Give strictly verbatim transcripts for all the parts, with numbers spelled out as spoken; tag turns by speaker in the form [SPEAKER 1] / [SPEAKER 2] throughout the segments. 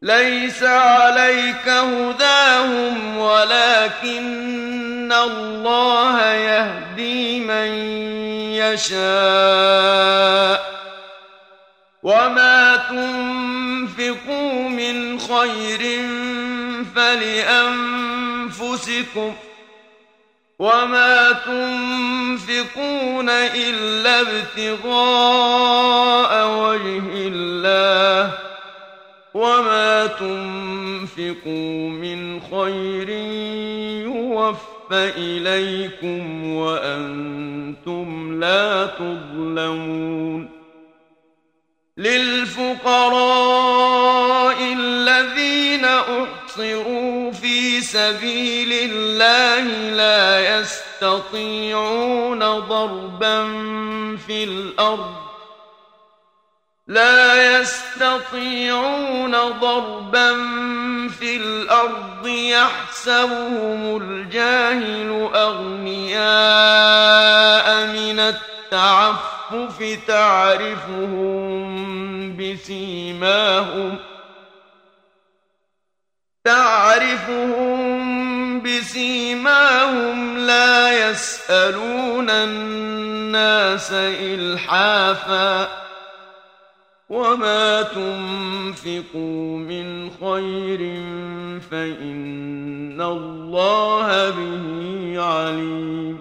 [SPEAKER 1] ليس عليك هداهم ولكن الله يهدي من يشاء وما تنفقوا من خير فلأنفسكم وما تنفقون إلا ابتغاء وجه الله وما تنفقوا من خير يوفى إليكم وأنتم لا تظلمون للفقراء الذين أحصروا في سبيل الله لا يستطيعون ضربا في الأرض لا يستطيعون ضربا في الأرض يحسبهم الجاهل أغنياء من التعفف تعرفهم بسيماهم تعرفهم بسيماهم لا يسألون الناس إلحافا وما تنفقوا من خير فإن الله به عليم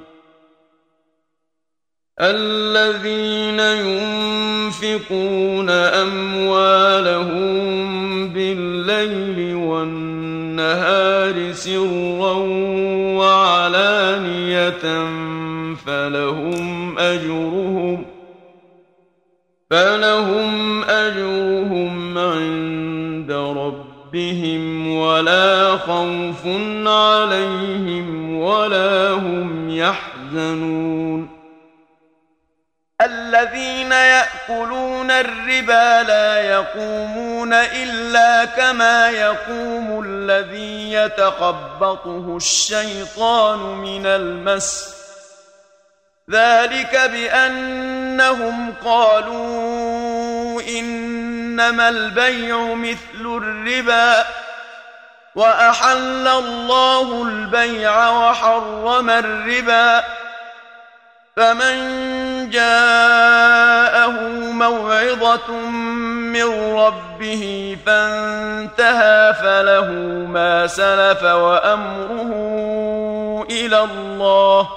[SPEAKER 1] الذين ينفقون أموالهم بالليل والنهار سرا وعلانية فلهم أجرهم فلهم أجرهم عند ربهم ولا خوف عليهم ولا هم يحزنون الذين يأكلون الربا لا يقومون إلا كما يقوم الذي يتخبطه الشيطان من المس ذلك بأنهم قالوا إنما البيع مثل الربا وأحل الله البيع وحرم الربا فمن جاءه موعظة من ربه فانتهى فله ما سلف وأمره إلى الله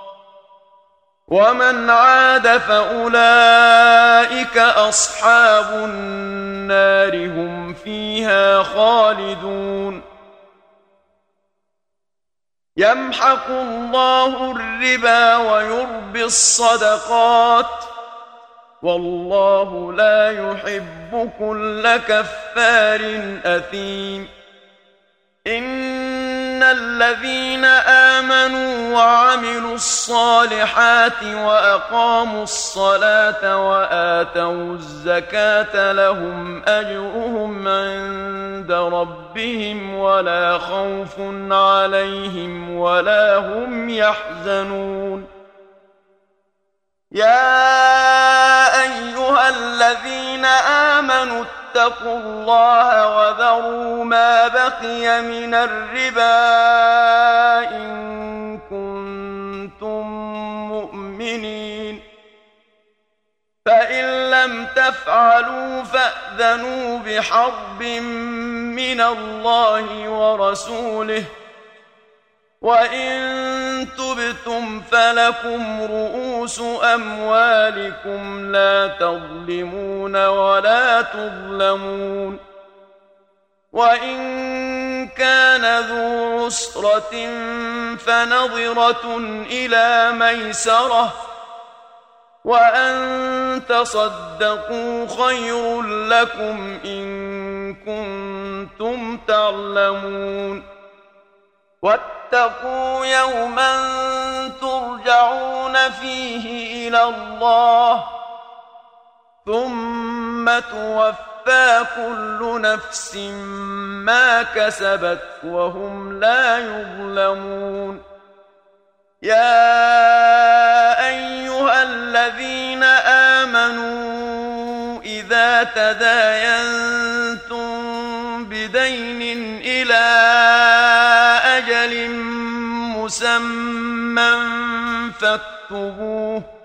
[SPEAKER 1] ومن عاد فأولئك أصحاب النار هم فيها خالدون يمحق الله الربا ويربي الصدقات والله لا يحب كل كفار أثيم إن الذين آمنوا وعملوا الصالحات وأقاموا الصلاة وآتوا الزكاة لهم أجرهم عند ربهم ولا خوف عليهم ولا هم يحزنون يا أيها الذين آمنوا اتقوا الله وذروا ما بقي من الربا إن كنتم مؤمنين فإن لم تفعلوا فأذنوا بحرب من الله ورسوله وإن تبتم فلكم رؤوس أموالكم لا تظلمون ولا تظلمون وإن كان ذو عسرة فنظرة إلى ميسرة وأن تصدقوا خير لكم إن كنتم تعلمون واتقوا يوما ترجعون فيه إلى الله ثم توفى كل نفس ما كسبت وهم لا يظلمون يا أيها الذين آمنوا إذا تداينتم بدين إلى أجل مسمى فاكتبوه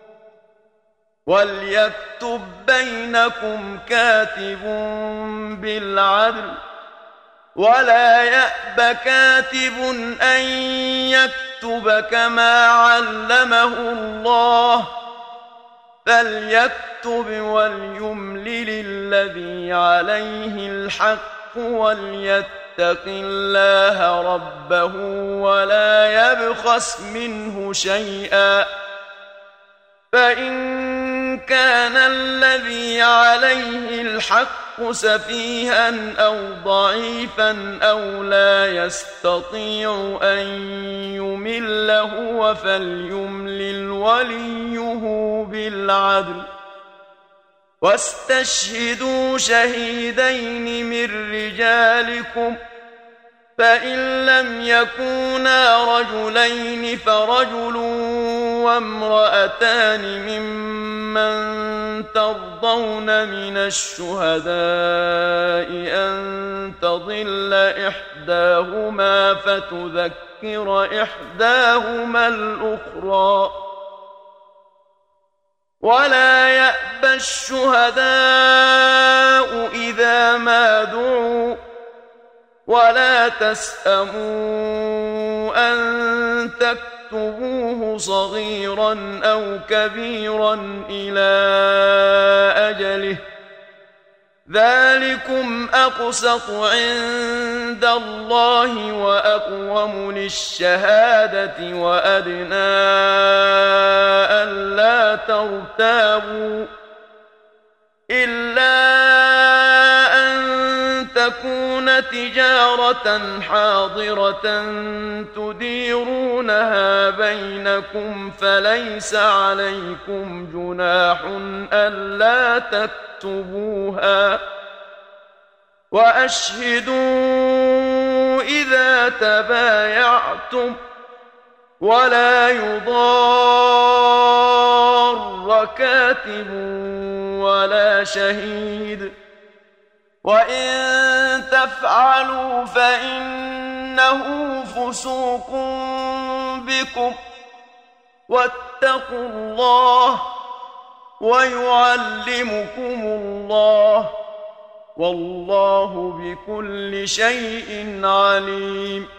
[SPEAKER 1] وليكتب بينكم كاتب بالعدل ولا يأب كاتب أن يكتب كما علمه الله فليكتب وليملل الذي عليه الحق وليتق الله ربه ولا يبخس منه شيئا فإن كان الذي عليه الحق سفيها أو ضعيفا أو لا يستطيع أن يمل هو فليملل وليه بالعدل واستشهدوا شهيدين من رجالكم فإن لم يكونا رجلين فرجل وامرأتان ممن ترضون من الشهداء أن تضل إحداهما فتذكر إحداهما الأخرى ولا يأبى الشهداء إذا ما دعوا ولا تسأموا أن تكتبوه صغيرا أو كبيرا إلى أجله ذلكم أقسط عند الله وأقوم للشهادة وأدنى ألا ترتابوا إلا أن تكون تجارة حاضرة تديرونها بينكم فليس عليكم جناح ألا تكتبوها وأشهدوا إذا تبايعتم ولا يضار كاتب ولا شهيد وإن تفعلوا فإنه فسوق بكم واتقوا الله ويعلمكم الله والله بكل شيء عليم